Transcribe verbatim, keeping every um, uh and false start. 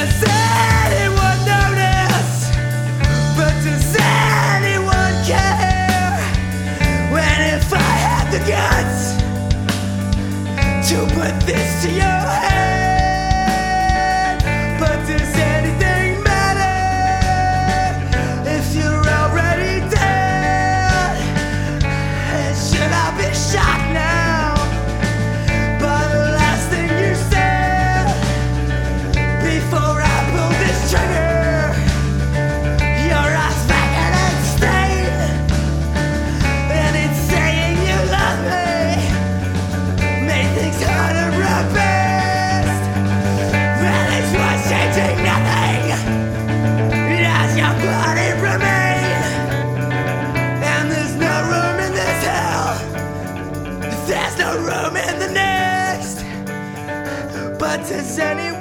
Does anyone notice? But does anyone care? When if I had the guts to put this to your head, but does anything matter if you're already dead? And should I be shocked now by the last thing you said before I pull this trigger? Your eyes vacant and stained, and it's saying you love me. Made things harder at best, and it's was changing nothing as your body remain. And there's no room in this hell, there's no room in the next. But does anyone